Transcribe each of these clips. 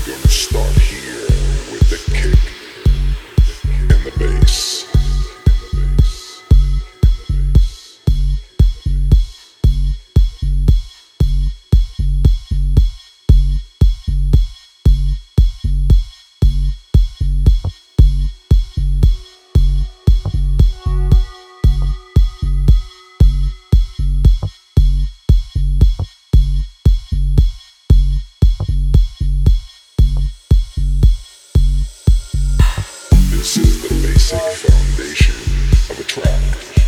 gonna start here with the kick and the bass. This is the basic foundation of a track.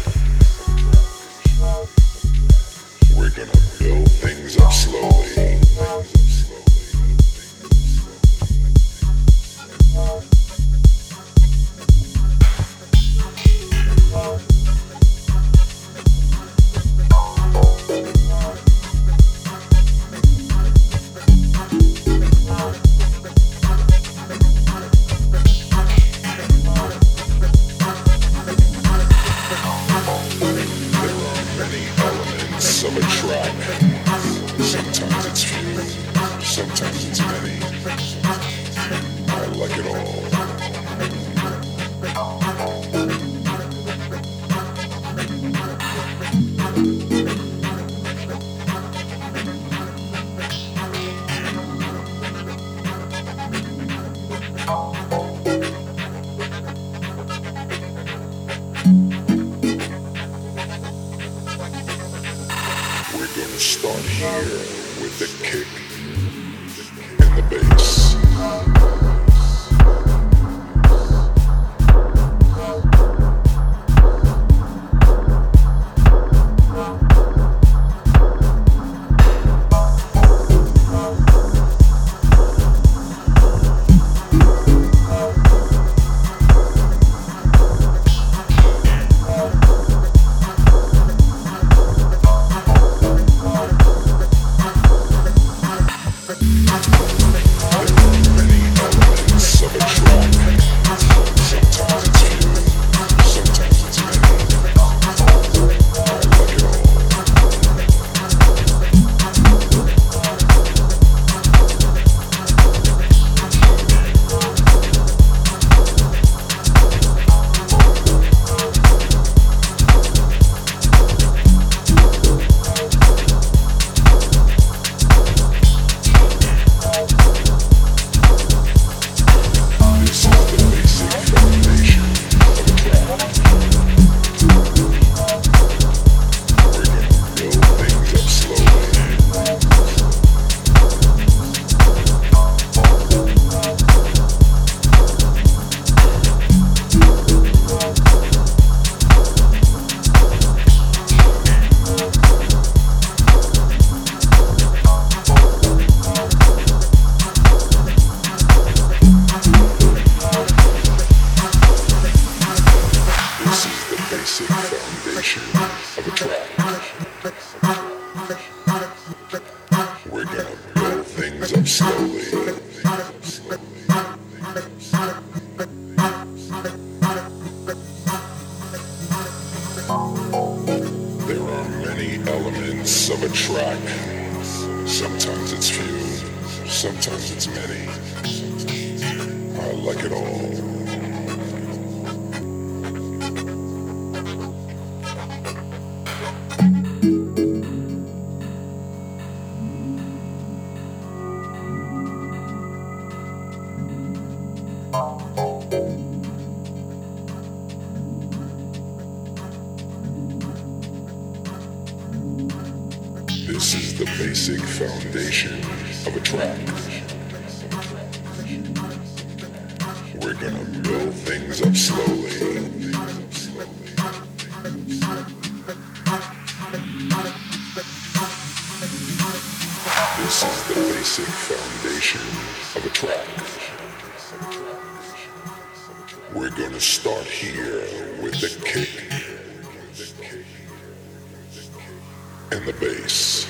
We're gonna build things up slowly. Of a track. Sometimes it's few, sometimes it's many. I like it all. We're gonna start here with the kick and the bass. Basic foundation of a track. We're gonna build things up slowly. There are many elements of a track. Sometimes it's few, sometimes it's many. I like it all. This is the basic foundation of a track. We're gonna build things up slowly. This is the basic foundation of a track. We're gonna start here with the kick and the bass.